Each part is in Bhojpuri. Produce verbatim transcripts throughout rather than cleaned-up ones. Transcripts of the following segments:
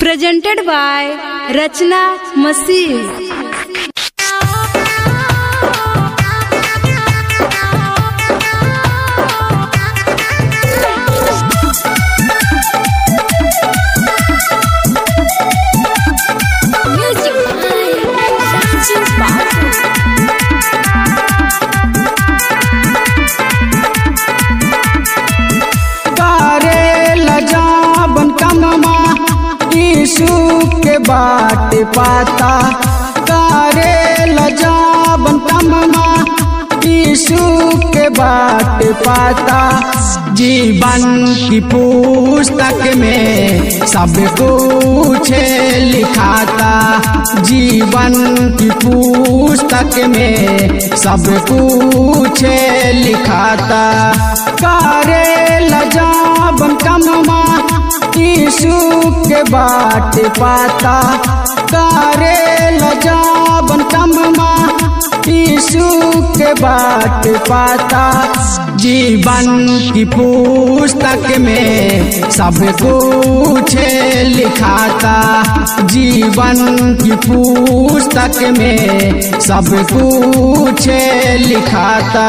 Presented by Rachna Masih. के बाट पाता करे लजाबन कममा यीशु के बाट पाता। जीवन की पुस्तक में सब कुछ लिखाता, जीवन की पुस्तक में सब कुछ लिखाता। करे लजाबन कममा यीशु के बाट पाता करे लजाबन कममा यीशु के बाट पाता। जीवन की पुस्तक में सब कुछ लिखाता, जीवन की पुस्तक में सब कुछ लिखाता।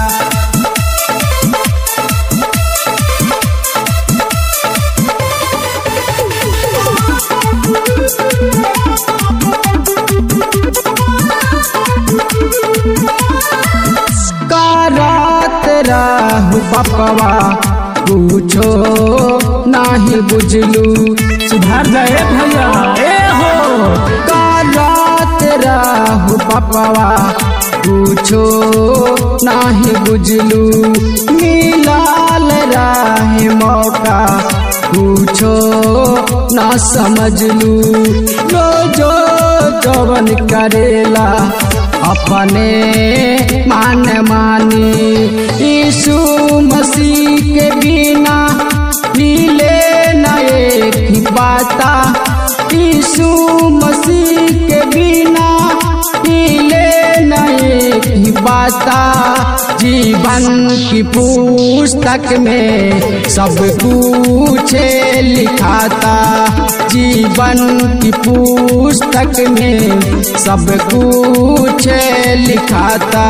राहु पपवा पूछो नाही बुझलू, सुधार गए भैया ए हो। कारात राहु पपवा पूछो नाही बुझलू, मिलाल राहे मौका पूछो ना समझलू। लो जो जवन करेला अपने मान मानी, यीशु मसीह के बिना मिले न एक ही बाता, यीशु मसीह के बिना मिले न एक ही बाता। जीवन की पुस्तक में सब कुछ लिखाता, जीवन की पुस्तक में सब कुछ लिखाता।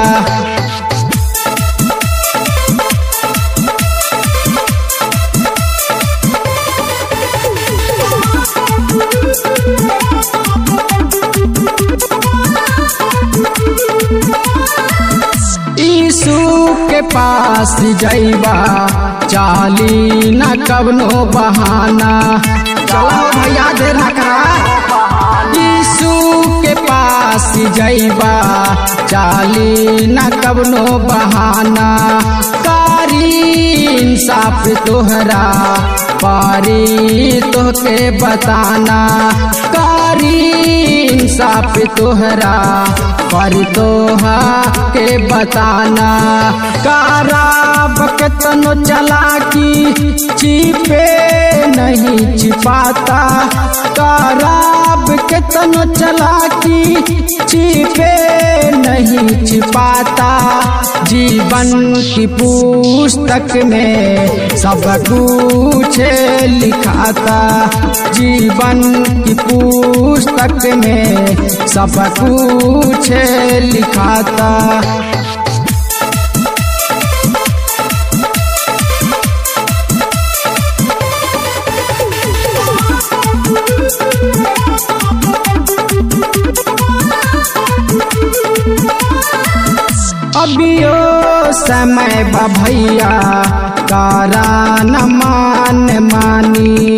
यीशु के पास जइबा चाली न कवनो बहाना, चलो भैया दे ना करा। यीशु के पास जइबा चाली न कवनो बहाना, कारी इंसाफ तोहरा पारी तोहके बताना, कारी इंसाफ तोहरा पर तोहा के बताना। काराब के तनो चलाकी छिपे नहीं छिपाता, काराब के तनो चलाकी छिपे नहीं छिपाता। जीवन की पुस्तक में सब कुछ लिखाता, जीवन की पुस्तक में सब कुछ लिखाता। अबियो समय बा भैया कारा न मान मानी,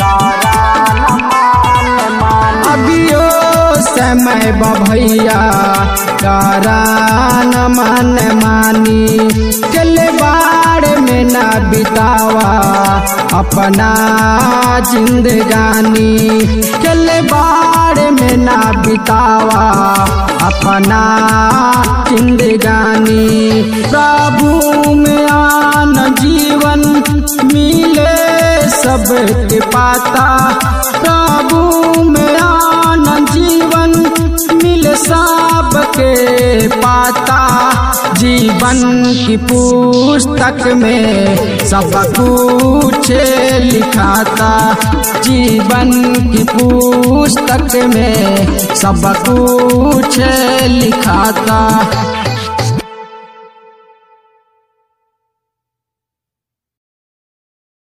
अबियो समय बा भैया कारा न मान मानी। खिलवाड़ में न बितावा अपना जिंदगानी, खिलवाड़ में न बितावा अपना जिंदगानी। प्रभु में आन जीवन मिले सबके पाता, प्रभु में आन जीवन मिले सबके पाता। जीवन की पुस्तक में सब कुछ लिखा था। जीवन की पुस्तक में सब कुछ लिखा था।